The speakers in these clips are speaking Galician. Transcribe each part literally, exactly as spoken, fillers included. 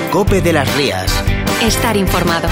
COPE de las Rías. Estar informado.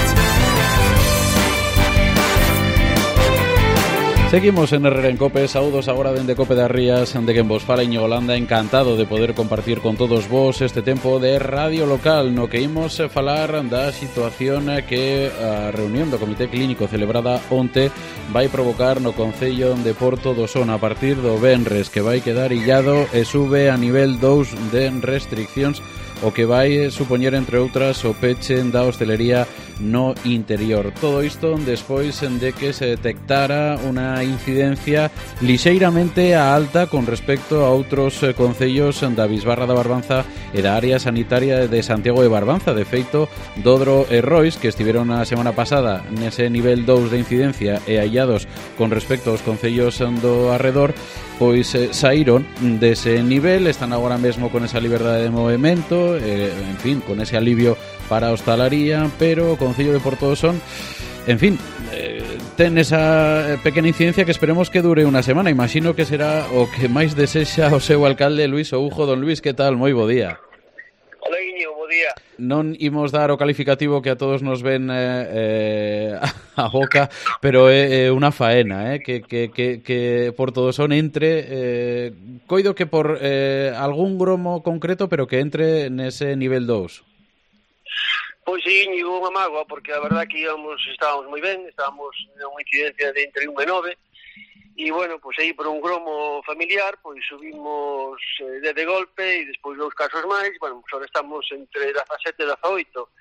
Seguimos en Herrera en Cope, saúdos agora dende Cope das Rías, de quen vos fala Íñigo Landa, encantado de poder compartir con todos vos este tempo de radio local, no que imos falar da situación que a reunión do Comité Clínico celebrada onte vai provocar no Concello de Porto do Son a partir do venres, que vai quedar illado e sube a nivel dous de restriccións, o que vai supoñer, entre outras, o peche da hostelería no interior. Todo isto despois de que se detectara unha incidencia lixeiramente a alta con respecto a outros concellos da Bisbarra da Barbanza e da área sanitaria de Santiago de Barbanza. De feito, Dodro e Rois, que estiveron a semana pasada nese nivel dous de incidencia e aillados con respecto aos concellos do arredor, pois eh, saíron dese nivel, están agora mesmo con esa liberdade de movimento, eh, en fin, con ese alivio para a hostalaría, pero o Concello de Porto do Son, en fin, eh, ten esa pequena incidencia que esperemos que dure unha semana. Imagino que será o que máis desexa o seu alcalde Luís Oujo. Don Luís, que tal? Moi bo día. Hola, Iñigo, bo día. Non imos dar o calificativo que a todos nos ven eh, eh, a boca, pero é eh, unha faena, eh, que, que, que, que Porto do Son entre, eh, coido que por eh, algún gromo concreto, pero que entre nese nivel dous. Pois sí, Íñigo, unha mágoa, porque a verdad que íbamos, estábamos moi ben, estábamos nunha incidencia de entre un e nove, e bueno, pois aí por un gromo familiar, pois subimos eh, de, de golpe, e despois dous casos máis, bueno, pois ahora estamos entre dezasete e dezanoito,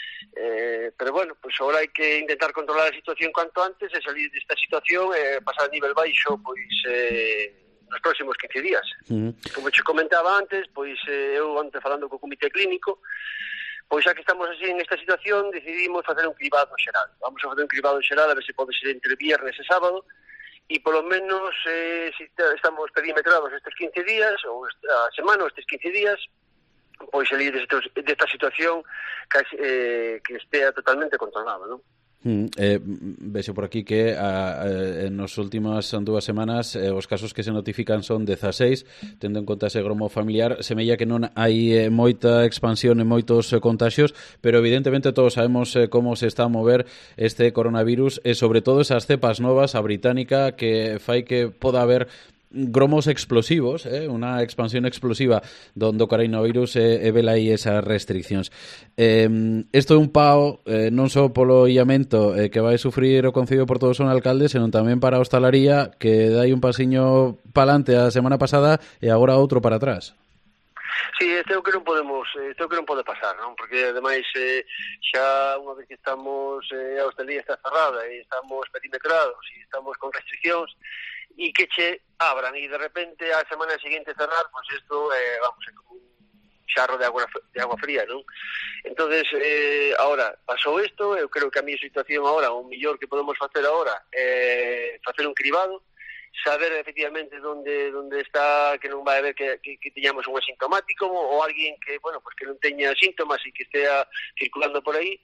eh, pero bueno, pois agora hai que intentar controlar a situación cuanto antes e salir desta situación e eh, pasar a nivel baixo, pois eh, nos próximos quince días. Uh-huh. Como te comentaba antes, pois eh, eu antes falando co Comité Clínico, pois xa que estamos así en esta situación, decidimos facer un cribado xeral. Vamos a facer un cribado xeral a ver se pode ser entre viernes e sábado, e polo menos eh, si estamos perimetrados estes quince días, ou esta semana, ou estes quince días, pois salir desta situación que, eh, que estea totalmente controlada, non? Mm, eh, vexo por aquí que a, a, nos últimas dúas semanas eh, os casos que se notifican son dezaseis, tendo en conta ese gromo familiar. Semella que non hai eh, moita expansión e moitos eh, contagios, pero evidentemente todos sabemos eh, como se está a mover este coronavirus e sobre todo esas cepas novas, a británica, que fai que poda haber gromos explosivos, eh, unha expansión explosiva do coronavirus e, e vela aí esas restriccións. Eh, isto é un pao eh, non só polo illamento eh, que vai sufrir o Concello de Porto do Son alcalde, senón tamén para a hostalaría, que dai un pasiño palante a semana pasada e agora outro para atrás. Sí, este é o que non podemos, este é o que non pode pasar, non? Porque ademais eh, xa unha vez que estamos eh, a hostalería está cerrada e estamos perimetrados e estamos con restriccións, e que che abran e de repente a semana seguinte cerrar, pois pues isto eh, vamos, é como un xarro de agua de agua fría, non? Entonces, eh, ahora pasou isto, eu creo que a mi situación agora, o mellor que podemos facer agora é eh, facer un cribado, saber efectivamente onde onde está, que non vai haber que, que, que teñamos un asintomático ou alguén que, bueno, pues que non teña síntomas e que estea circulando por aí,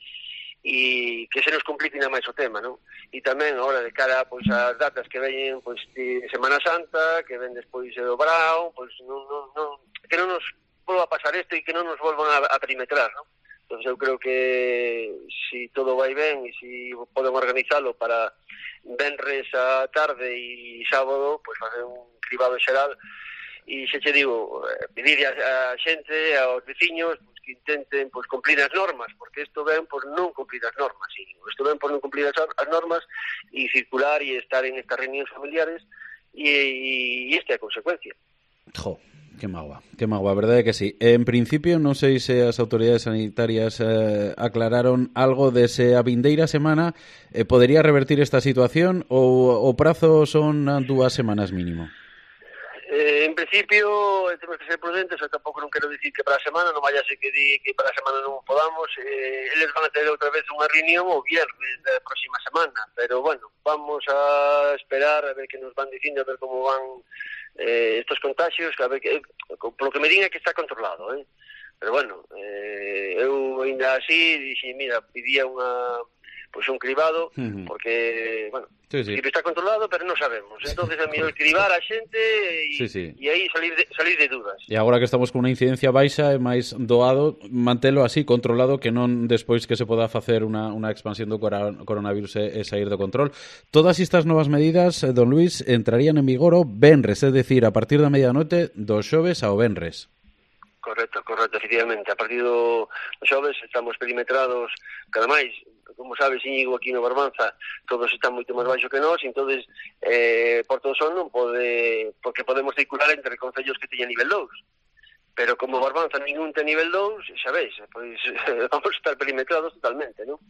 e que se nos complique ainda máis o tema, non? E tamén agora de cara pois ás datas que veñen pois de Semana Santa, que ven despois do Brao, pois non, non, non, que non nos volva a pasar isto e que non nos volvan a, a perimetrar, non? Entón eu creo que si todo vai ben e si podemos organizalo para venres a tarde e sábado, pois facer un cribado xeral e xa che digo, pedir a, a xente, aos veciños, que intenten pois cumplir as normas, porque isto ven por non cumplir as normas, e isto ven por non cumplir as, as normas e circular e estar en estas reunións familiares e, e esta é a consecuencia. Jo, que magua, que magua, a verdade é que sí. En principio, non sei se as autoridades sanitarias eh, aclararon algo de se a vindeira semana eh, podería revertir esta situación ou o prazo son dúas semanas mínimo. Eh, en principio, temos que ser prudentes, eu tampouco non quero dicir que para a semana, non vaya a ser que di que para a semana non podamos, eh, eles van a ter outra vez unha reunión o viernes da próxima semana, pero bueno, vamos a esperar a ver que nos van dicindo, a ver como van eh, estos contagios, a ver que, polo que me digan que está controlado, eh? Pero bueno, eh, eu ainda así, dixe, mira, pedía unha pois un cribado, uh-huh. porque, bueno, sí, sí. está controlado, pero non sabemos. Entonces é mellor cribar a xente e, sí, sí. e aí salir de, salir de dudas. E agora que estamos con unha incidencia baixa, é máis doado mantelo así, controlado, que non despois que se poda facer unha, unha expansión do coronavirus e, e sair do control. Todas estas novas medidas, don Luís, entrarían en vigor o venres, é dicir, a partir da medianoite do xoves ao venres. Correcto, correcto, efectivamente. A partir do xoves estamos perimetrados, cada máis, como sabes, Íñigo, aquí no Barbanza, todos están moito máis baixo que nós, entonces eh, por todo son non pode, porque podemos circular entre concellos que teñen nivel dous. Pero como Barbanza ningún ten nivel dous, xa veis, pois vamos a estar perimetrados totalmente, non?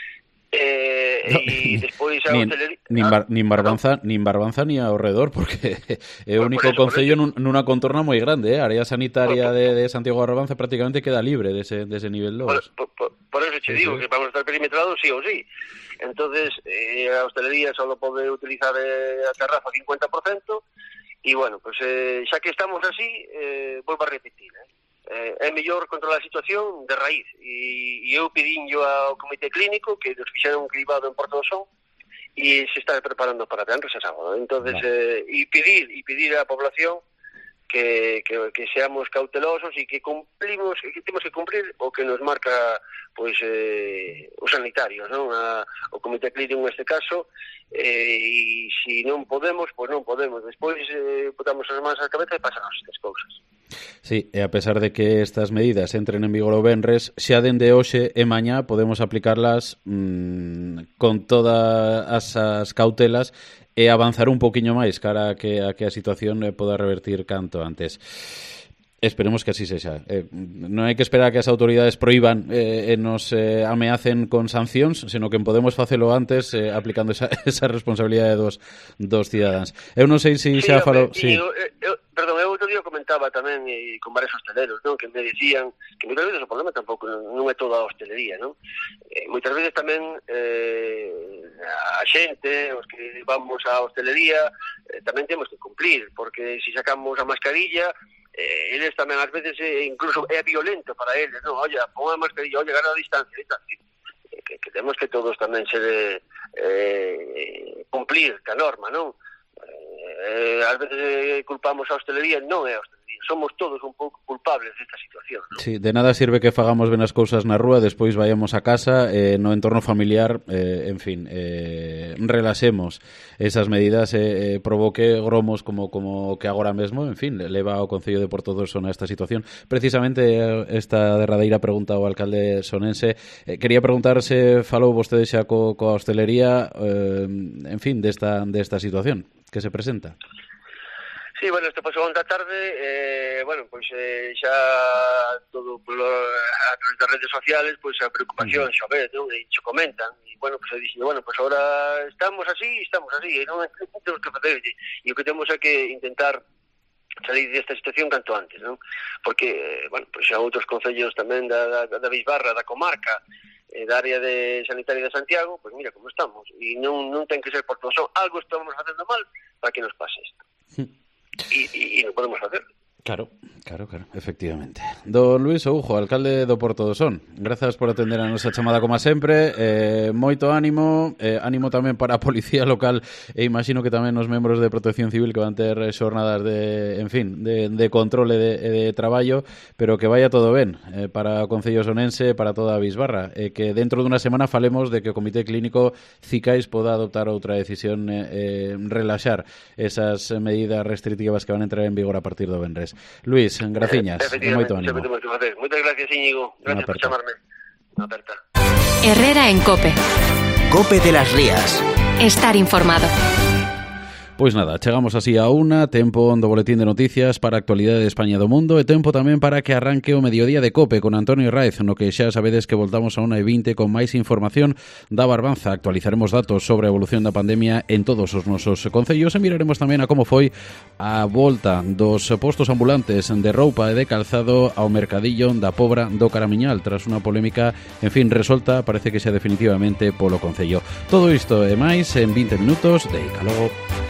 Eh, no, e despois a nin, hotelería... Nin, bar, nin Barbanza, no. nin Barbanza ni ao redor, porque é o único concello nun, nunha contorna moi grande, eh? A área sanitaria por, por, de, de Santiago de Barbanza prácticamente queda libre dese, dese nivel dous. Por, por, por eso che sí, digo sí. que vamos a estar perimetrados sí ou sí. Entonces, eh, a hostelería só pode utilizar eh, a terraza cincuenta por ciento e, bueno, pues, eh, xa que estamos así, eh, volvo a repetir, eh? Eh, é mellor controlar a situación de raíz e, e eu pedinho ao comité clínico que nos fixeron un cribado en Porto do Son e se está preparando para venres a sábado. Entonces, eh, e pedir e pedir á población que, que, que seamos cautelosos e que cumplimos, que temos que cumprir o que nos marca pois eh, os sanitarios, non? A, o comité clínico neste caso, eh, e se non podemos, pois non podemos. Despois eh, botamos as mans á cabeza e pasan estas cousas. Sí, e a pesar de que estas medidas entren en vigor o venres, xa dende hoxe e mañá podemos aplicarlas mmm, con todas as cautelas e avanzar un poquinho máis cara a que a, que a situación poda revertir canto antes. Esperemos que así sexa. Eh, non hai que esperar a que as autoridades proíban eh, e nos eh, ameacen con sancións, senón que podemos facelo antes eh, aplicando esa, esa responsabilidade dos, dos cidadáns. Eu non sei se sí, xa falo... Sí. Eu, eu, perdón, eu outro día comentaba tamén e, con varios hosteleros, non? Que me decían que moitas veces o problema tampouco non é toda a hostelería, non? Eh, moitas veces tamén eh, a xente, os que vamos á hostelería, eh, tamén temos que cumplir, porque se sacamos a mascarilla, eh, eles tamén ás veces eh, incluso é violento para eles, non? Oye, pon a mascarilla, oye, gana a distancia, distancia. Eh, que, que temos que todos tamén ser eh, cumplir ca norma, non? Eh, ás veces eh, culpamos a hostelería, non é a hostelería, somos todos un pouco culpables desta situación, ¿no? Sí, de nada sirve que fagamos ben as cousas na rúa, despois vayamos a casa, eh, no entorno familiar, eh, en fin, eh, relaxemos esas medidas, eh, eh, provoque gromos como como que agora mesmo, en fin, leva ao Concello de Porto do Son a esta situación. Precisamente esta derradeira pregunta ao alcalde sonense, eh, quería preguntar se falou vostede xa co, coa hostelería, eh, en fin, desta, desta situación que se presenta. Sí, bueno, isto pasou onta tarde, eh, bueno, pois eh, xa todo polo, a través das redes sociales, pois a preocupación xa ves, non? E xo comentan, e bueno, pois eu dixen, bueno, pois agora estamos así, estamos así, e non temos que facer, e o que temos é que intentar salir desta situación canto antes, non? Porque, bueno, pois xa outros concellos tamén da, da, da Bisbarra, da comarca, eh, da área de sanitaria de Santiago, pois mira como estamos, e non, non ten que ser por todo son, algo estamos facendo mal para que nos pase isto. Sí. E, e, e non podemos facer. Claro, claro, claro, efectivamente. Don Luís Oujo, alcalde do Porto do Son, grazas por atender a nosa chamada como sempre, eh, moito ánimo, eh, ánimo tamén para a Policía Local e imagino que tamén os membros de Protección Civil que van ter xornadas de, en fin, de, de control e de, de traballo, pero que vaya todo ben eh, para o Concello Sonense, para toda a Bisbarra, e eh, que dentro dunha semana falemos de que o Comité Clínico Cicais poda adoptar outra decisión, eh, eh, relaxar esas medidas restrictivas que van a entrar en vigor a partir do venres. Luís, graciñas, eh, moito ánimo. Moitas gracias, Íñigo. Gracias por chamarme. Unha aperta. Herrera en COPE. COPE de las Rías. Estar informado. Pois nada, chegamos así a unha, tempo do boletín de noticias para a actualidade de España e do mundo e tempo tamén para que arranque o mediodía de COPE con Antonio Raez, no que xa sabedes que voltamos a unha e vinte con máis información da Barbanza. Actualizaremos datos sobre a evolución da pandemia en todos os nosos concellos e miraremos tamén a como foi a volta dos postos ambulantes de roupa e de calzado ao mercadillo da Pobra do Caramiñal tras unha polémica, en fin, resolta, parece que xa definitivamente polo concello. Todo isto e máis en vinte minutos de Icalogo.